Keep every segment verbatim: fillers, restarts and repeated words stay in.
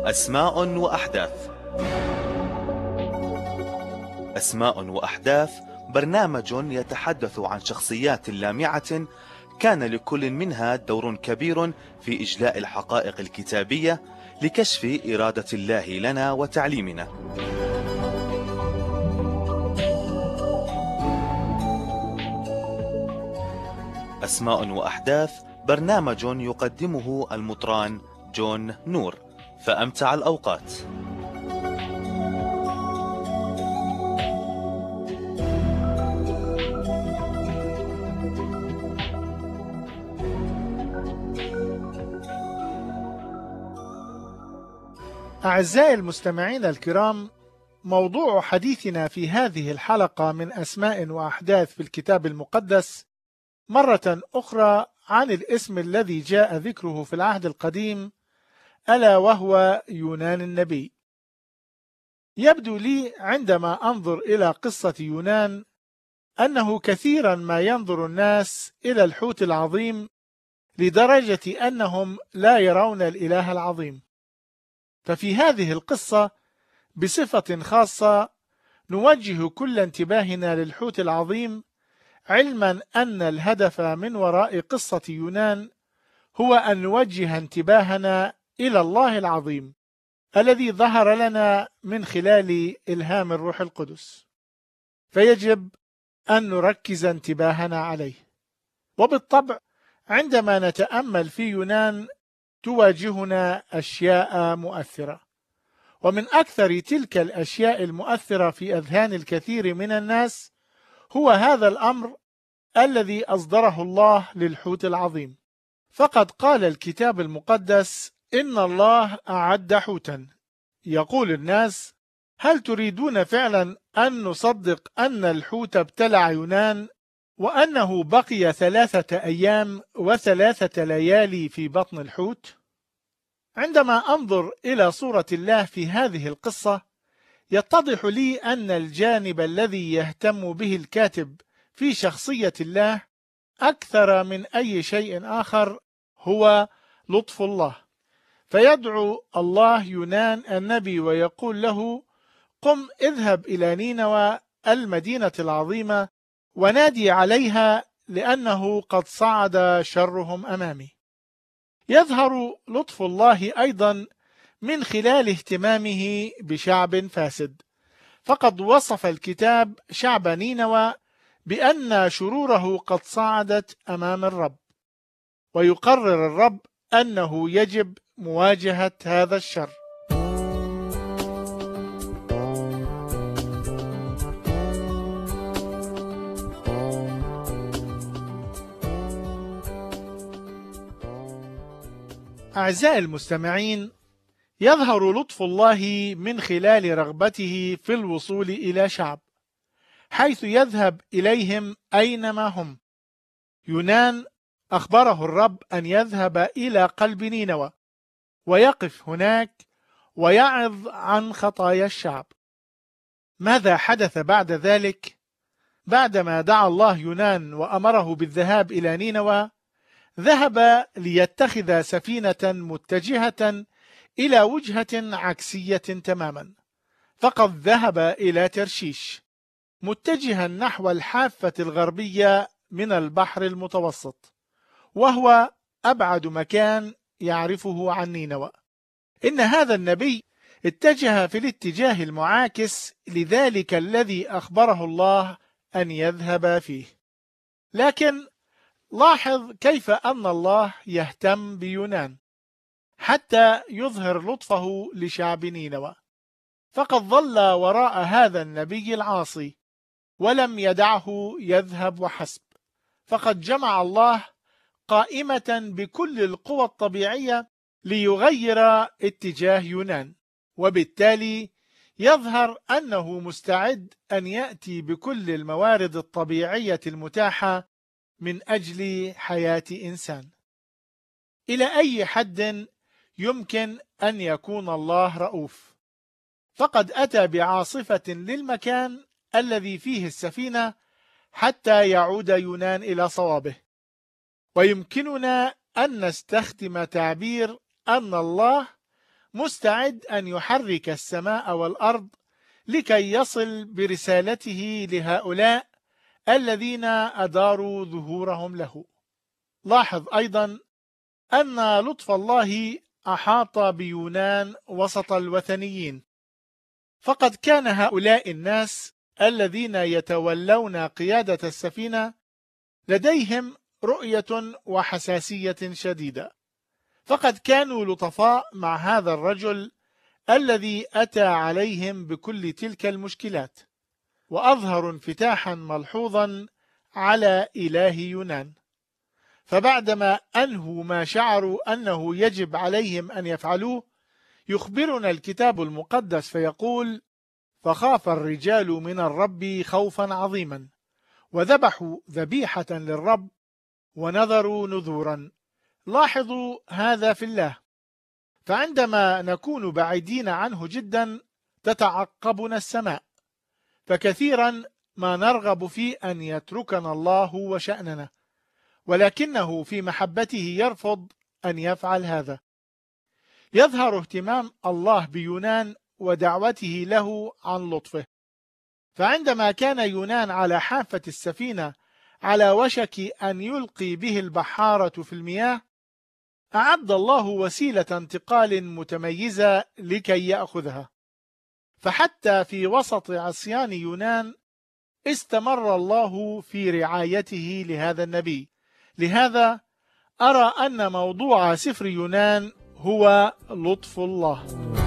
أسماء وأحداث. أسماء وأحداث برنامج يتحدث عن شخصيات لامعة كان لكل منها دور كبير في إجلاء الحقائق الكتابية لكشف إرادة الله لنا وتعليمنا. أسماء وأحداث برنامج يقدمه المطران جون نور، فأمتع الأوقات. أعزائي المستمعين الكرام، موضوع حديثنا في هذه الحلقة من أسماء وأحداث في الكتاب المقدس مرة أخرى عن الاسم الذي جاء ذكره في العهد القديم، ألا وهو يونان النبي. يبدو لي عندما أنظر إلى قصة يونان أنه كثيرا ما ينظر الناس إلى الحوت العظيم لدرجة أنهم لا يرون الإله العظيم. ففي هذه القصة بصفة خاصة نوجه كل انتباهنا للحوت العظيم، علما أن الهدف من وراء قصة يونان هو أن نوجه انتباهنا إلى الله العظيم الذي ظهر لنا من خلال إلهام الروح القدس، فيجب أن نركز انتباهنا عليه. وبالطبع عندما نتأمل في يونان تواجهنا أشياء مؤثرة، ومن أكثر تلك الأشياء المؤثرة في أذهان الكثير من الناس هو هذا الأمر الذي أصدره الله للحوت العظيم. فقد قال الكتاب المقدس: إن الله أعد حوتا. يقول الناس: هل تريدون فعلا أن نصدق أن الحوت ابتلع يونان وأنه بقي ثلاثة أيام وثلاثة ليالي في بطن الحوت؟ عندما أنظر إلى صورة الله في هذه القصة يتضح لي أن الجانب الذي يهتم به الكاتب في شخصية الله أكثر من أي شيء آخر هو لطف الله. فيدعو الله يونان النبي ويقول له: قم اذهب إلى نينوى المدينة العظيمة ونادي عليها لأنه قد صعد شرهم أمامي. يظهر لطف الله أيضا من خلال اهتمامه بشعب فاسد، فقد وصف الكتاب شعب نينوى بأن شروره قد صعدت أمام الرب، ويقرر الرب أنه يجب مواجهة هذا الشر. أعزائي المستمعين، يظهر لطف الله من خلال رغبته في الوصول إلى شعب، حيث يذهب إليهم أينما هم. يونان أخبره الرب أن يذهب إلى قلب نينوى ويقف هناك ويعظ عن خطايا الشعب. ماذا حدث بعد ذلك؟ بعدما دعا الله يونان وأمره بالذهاب إلى نينوى، ذهب ليتخذ سفينة متجهة إلى وجهة عكسية تماما، فقد ذهب إلى ترشيش متجها نحو الحافة الغربية من البحر المتوسط، وهو أبعد مكان يعرفه عن نينوى. إن هذا النبي اتجه في الاتجاه المعاكس لذلك الذي أخبره الله أن يذهب فيه. لكن لاحظ كيف أن الله يهتم بيونان حتى يظهر لطفه لشعب نينوى، فقد ظل وراء هذا النبي العاصي ولم يدعه يذهب وحسب، فقد جمع الله قائمة بكل القوى الطبيعية ليغير اتجاه يونان، وبالتالي يظهر أنه مستعد أن يأتي بكل الموارد الطبيعية المتاحة من أجل حياة إنسان. إلى أي حد يمكن أن يكون الله رؤوف؟ فقد أتى بعاصفة للمكان الذي فيه السفينة حتى يعود يونان إلى صوابه. ويمكننا أن نستخدم تعبير أن الله مستعد أن يحرك السماء والأرض لكي يصل برسالته لهؤلاء الذين أداروا ظهورهم له. لاحظ أيضا أن لطف الله أحاط بيونان وسط الوثنيين، فقد كان هؤلاء الناس الذين يتولون قيادة السفينة لديهم رؤية وحساسية شديدة، فقد كانوا لطفاء مع هذا الرجل الذي أتى عليهم بكل تلك المشكلات، وأظهروا انفتاحا ملحوظا على إله يونان. فبعدما أنهوا ما شعروا أنه يجب عليهم أن يفعلوه، يخبرنا الكتاب المقدس فيقول: فخاف الرجال من الرب خوفا عظيما، وذبحوا ذبيحة للرب ونذروا نذورا. لاحظوا هذا في الله، فعندما نكون بعيدين عنه جدا تتعقبنا السماء، فكثيرا ما نرغب في أن يتركنا الله وشأننا، ولكنه في محبته يرفض أن يفعل هذا. يظهر اهتمام الله بيونان ودعوته له عن لطفه، فعندما كان يونان على حافة السفينة على وشك أن يلقي به البحارة في المياه، أعد الله وسيلة انتقال متميزة لكي يأخذها. فحتى في وسط عصيان يونان استمر الله في رعايته لهذا النبي. لهذا أرى أن موضوع سفر يونان هو لطف الله.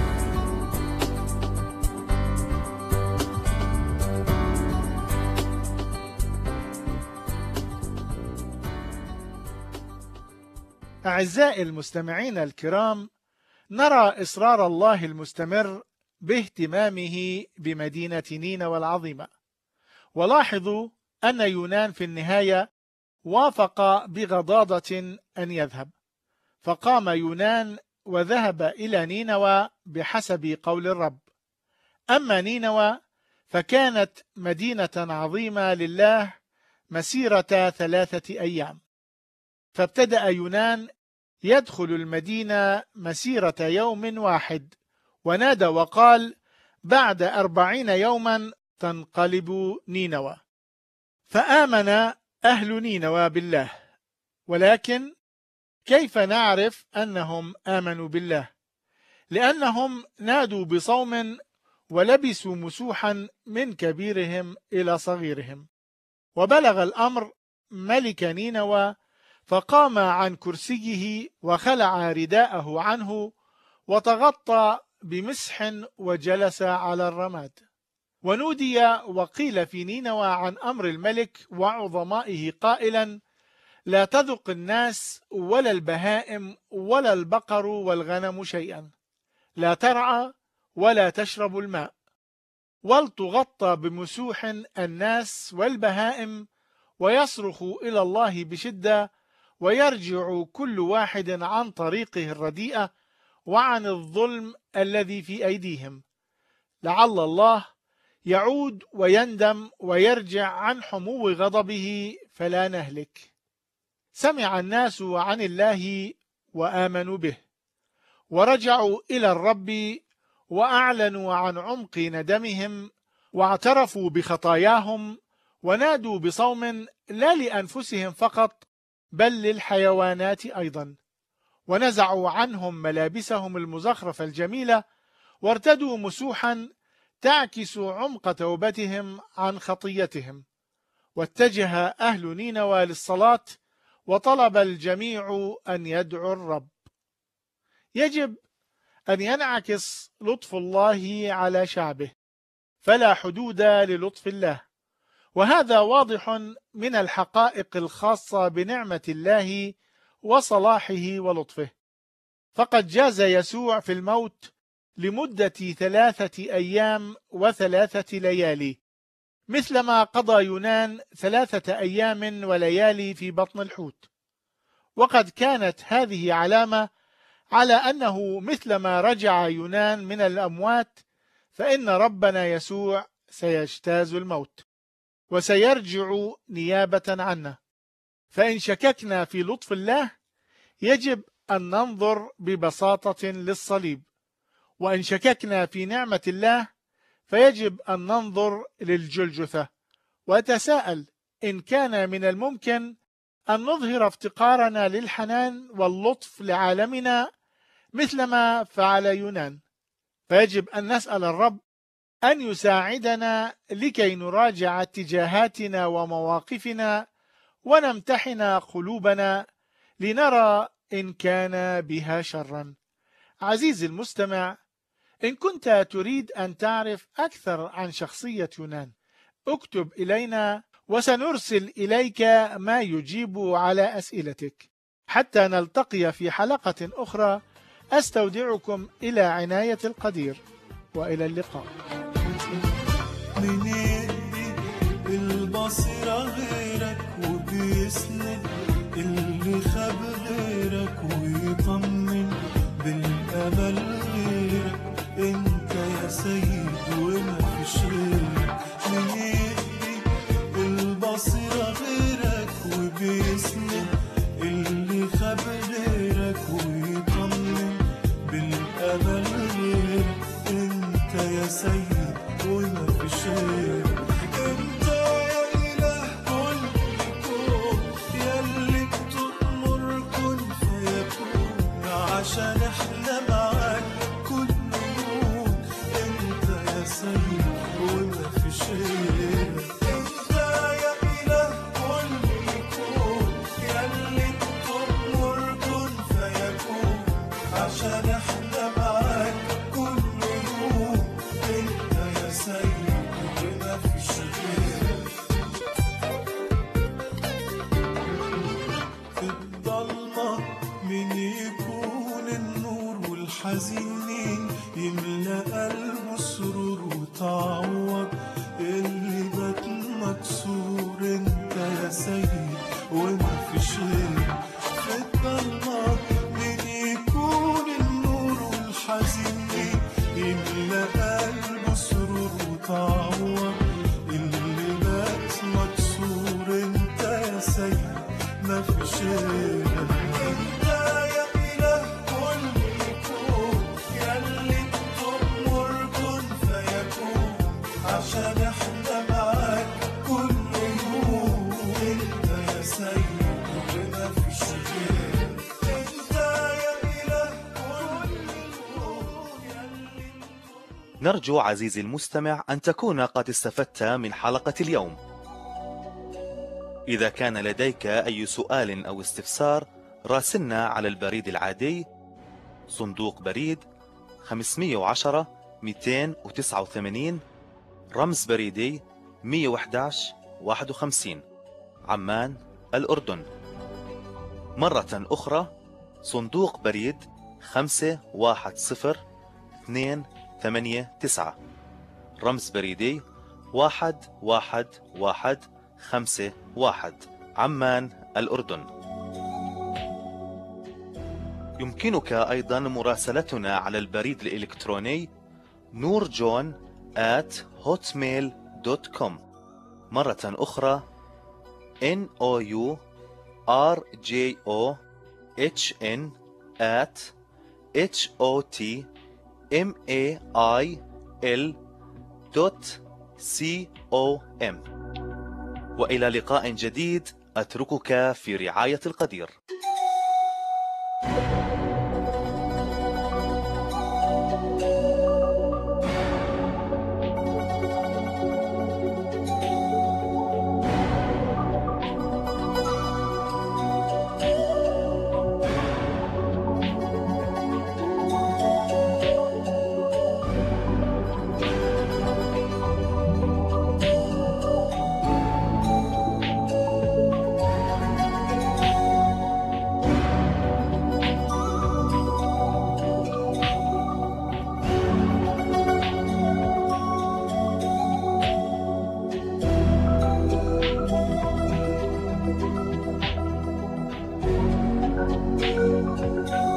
أعزائي المستمعين الكرام، نرى إصرار الله المستمر باهتمامه بمدينة نينوى العظيمة. ولاحظوا أن يونان في النهاية وافق بغضاضة أن يذهب، فقام يونان وذهب إلى نينوى بحسب قول الرب. أما نينوى فكانت مدينة عظيمة لله مسيرة ثلاثة أيام، فابتدأ يونان يدخل المدينة مسيرة يوم واحد، ونادى وقال: بعد أربعين يوما تنقلب نينوى. فآمن أهل نينوى بالله. ولكن كيف نعرف أنهم آمنوا بالله؟ لأنهم نادوا بصوم ولبسوا مسوحا من كبيرهم إلى صغيرهم. وبلغ الأمر ملك نينوى، فقام عن كرسيه وخلع رداءه عنه وتغطى بمسح وجلس على الرماد. ونودي وقيل في نينوى عن أمر الملك وعظمائه قائلا: لا تذق الناس ولا البهائم ولا البقر والغنم شيئا، لا ترعى ولا تشرب الماء، ولتغطى بمسوح الناس والبهائم، ويصرخ إلى الله بشدة، ويرجع كل واحد عن طريقه الرديئة وعن الظلم الذي في أيديهم، لعل الله يعود ويندم ويرجع عن حمو غضبه فلا نهلك. سمع الناس عن الله وآمنوا به، ورجعوا إلى الرب وأعلنوا عن عمق ندمهم، واعترفوا بخطاياهم، ونادوا بصوم لا لأنفسهم فقط بل للحيوانات أيضا، ونزعوا عنهم ملابسهم المزخرفة الجميلة، وارتدوا مسوحا تعكس عمق توبتهم عن خطيتهم. واتجه أهل نينوى للصلاة، وطلب الجميع أن يدعوا الرب. يجب أن ينعكس لطف الله على شعبه، فلا حدود للطف الله، وهذا واضح من الحقائق الخاصة بنعمة الله وصلاحه ولطفه. فقد جاز يسوع في الموت لمدة ثلاثة أيام وثلاثة ليالي، مثلما قضى يونان ثلاثة أيام وليالي في بطن الحوت. وقد كانت هذه علامة على أنه مثلما رجع يونان من الأموات، فإن ربنا يسوع سيجتاز الموت وسيرجع نيابة عنا. فإن شككنا في لطف الله، يجب أن ننظر ببساطة للصليب، وإن شككنا في نعمة الله فيجب أن ننظر للجلجثة وأتساءل إن كان من الممكن أن نظهر افتقارنا للحنان واللطف لعالمنا مثلما فعل يونان. فيجب أن نسأل الرب أن يساعدنا لكي نراجع اتجاهاتنا ومواقفنا ونمتحن قلوبنا لنرى إن كان بها شرا. عزيزي المستمع، إن كنت تريد أن تعرف أكثر عن شخصية يونان اكتب إلينا وسنرسل إليك ما يجيب على أسئلتك. حتى نلتقي في حلقة أخرى، أستودعكم إلى عناية القدير، وإلى اللقاء. من يقضي البصيرة غيرك وبيسند اللي خاب غيرك ويطمن بالأمل غيرك، انت يا سيد وما فيش غيرك. من يقضي البصيرة غيرك وبيسند اللي خاب غيرك ويطمن بالأمل غيرك، انت يا سيد وما فيش غيرك. انت يا إله كل كون، ياللي بتأمر كن فيكون، عشان احنا معاك كل يوم. انت يا سيد وما فيش غيرك. انت يا إله كل كون، ياللي بتأمر كن فيكون، عشان احنا معاك كل يوم. انت يا سيد وما فيش غيرك. في الضلمة مين يكون النور، والحزينين يملأ قلبه السرور وتعوض اللي بات مكسور. انت يا سيد وما فيش غيرك. في الضلمة مين يكون النور، والحزينين يملأ قلبه السرور وتعوض اللي بات مكسور. انت يا سيد ما فيش غيرك. انت يا إله كل كون، ياللي بتأمر كن فيكون، عشان احنا معاك كل يوم. انت يا سيد وما فيش غيرك. انت يا إله كل كون، ياللي نرجو عزيزي المستمع أن تكون قد استفدت من حلقة اليوم. إذا كان لديك أي سؤال أو استفسار راسلنا على البريد العادي صندوق بريد خمسمئة وعشرة مئتين وتسعة وثمانين، رمز بريدي مئة وأحد عشر واحد وخمسين، عمان الأردن. مرة أخرى صندوق بريد خمسة واحد صفر اثنين ثمانية تسعة، رمز بريدي واحد واحد واحد خمسة واحد، عمان الأردن. يمكنك أيضا مراسلتنا على البريد الإلكتروني نورجون آت هوتميل دوت كوم. مرة أخرى N O U R J O H N at H O T M A I L دوت C O M. وإلى لقاء جديد، أتركك في رعاية القدير. غيرك.